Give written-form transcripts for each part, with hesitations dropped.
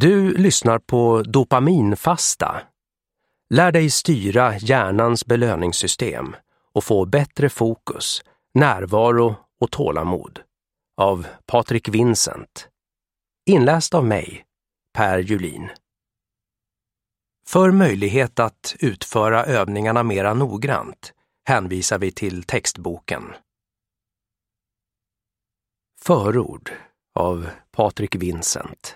Du lyssnar på Dopaminfasta. Lär dig styra hjärnans belöningssystem och få bättre fokus, närvaro och tålamod. Av Patrik Vincent. Inläst av mig, Per Julin. För möjlighet att utföra övningarna mera noggrant hänvisar vi till textboken. Förord av Patrik Vincent.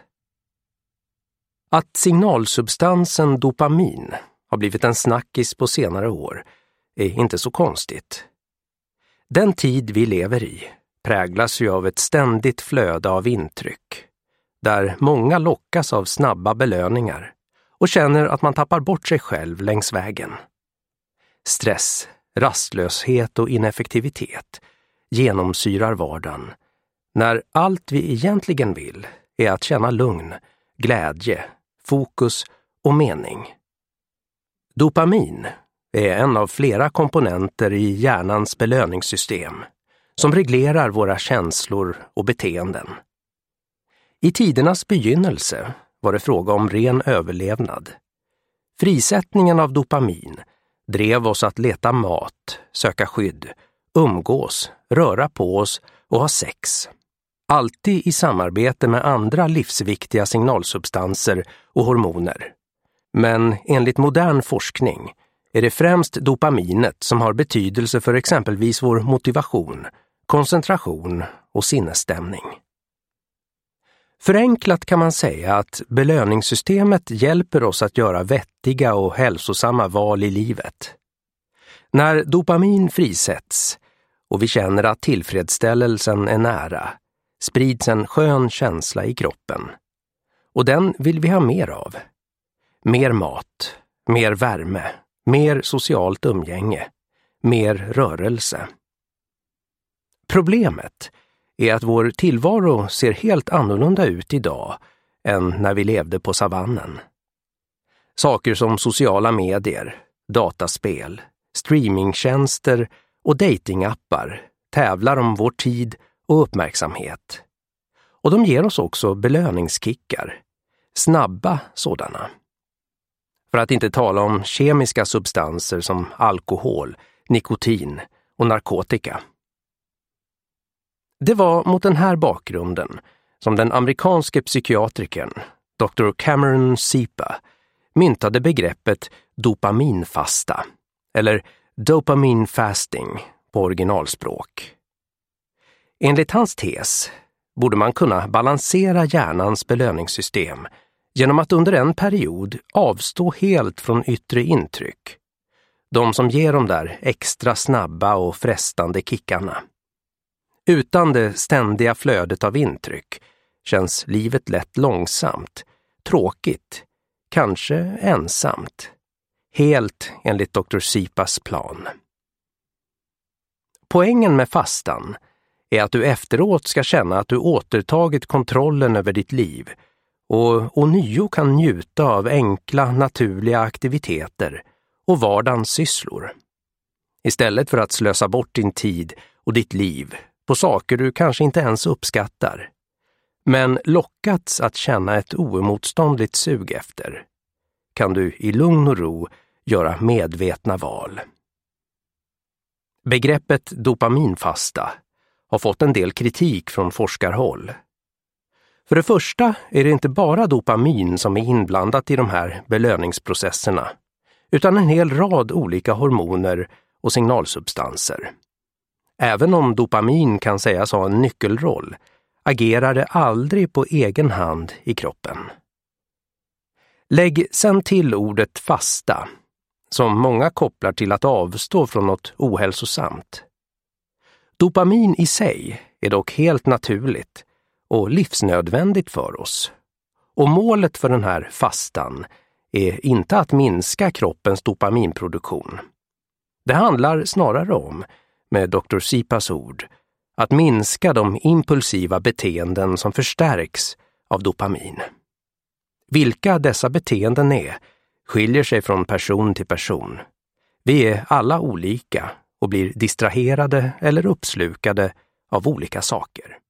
Att signalsubstansen dopamin har blivit en snackis på senare år är inte så konstigt. Den tid vi lever i präglas ju av ett ständigt flöde av intryck, där många lockas av snabba belöningar och känner att man tappar bort sig själv längs vägen. Stress, rastlöshet och ineffektivitet genomsyrar vardagen, när allt vi egentligen vill är att känna lugn, glädje, fokus och mening. Dopamin är en av flera komponenter i hjärnans belöningssystem som reglerar våra känslor och beteenden. I tidernas begynnelse var det fråga om ren överlevnad. Frisättningen av dopamin drev oss att leta mat, söka skydd, umgås, röra på oss och ha sex. Alltid i samarbete med andra livsviktiga signalsubstanser och hormoner. Men enligt modern forskning är det främst dopaminet som har betydelse för exempelvis vår motivation, koncentration och sinnesstämning. Förenklat kan man säga att belöningssystemet hjälper oss att göra vettiga och hälsosamma val i livet. När dopamin frisätts och vi känner att tillfredsställelsen är nära, sprids en skön känsla i kroppen. Och den vill vi ha mer av. Mer mat, mer värme, mer socialt umgänge, mer rörelse. Problemet är att vår tillvaro ser helt annorlunda ut idag än när vi levde på savannen. Saker som sociala medier, dataspel, streamingtjänster och datingappar tävlar om vår tid och uppmärksamhet. Och de ger oss också belöningskickar, snabba sådana. För att inte tala om kemiska substanser som alkohol, nikotin och narkotika. Det var mot den här bakgrunden som den amerikanske psykiatrikern Dr. Cameron Sipa myntade begreppet dopaminfasta eller dopamine fasting på originalspråk. Enligt hans tes borde man kunna balansera hjärnans belöningssystem genom att under en period avstå helt från yttre intryck. De som ger de där extra snabba och frestande kickarna. Utan det ständiga flödet av intryck känns livet lätt långsamt, tråkigt, kanske ensamt. Helt enligt Dr. Sipas plan. Poängen med fastan är att du efteråt ska känna att du återtagit kontrollen över ditt liv och ånyo kan njuta av enkla, naturliga aktiviteter och vardagens sysslor. Istället för att slösa bort din tid och ditt liv på saker du kanske inte ens uppskattar, men lockats att känna ett oemotståndligt sug efter, kan du i lugn och ro göra medvetna val. Begreppet dopaminfasta har fått en del kritik från forskarhåll. För det första är det inte bara dopamin som är inblandat i de här belöningsprocesserna, utan en hel rad olika hormoner och signalsubstanser. Även om dopamin kan sägas ha en nyckelroll, agerar det aldrig på egen hand i kroppen. Lägg sen till ordet fasta, som många kopplar till att avstå från något ohälsosamt. Dopamin i sig är dock helt naturligt och livsnödvändigt för oss. Och målet för den här fastan är inte att minska kroppens dopaminproduktion. Det handlar snarare om, med Dr. Sipas ord, att minska de impulsiva beteenden som förstärks av dopamin. Vilka dessa beteenden är skiljer sig från person till person. Vi är alla olika och blir distraherade eller uppslukade av olika saker.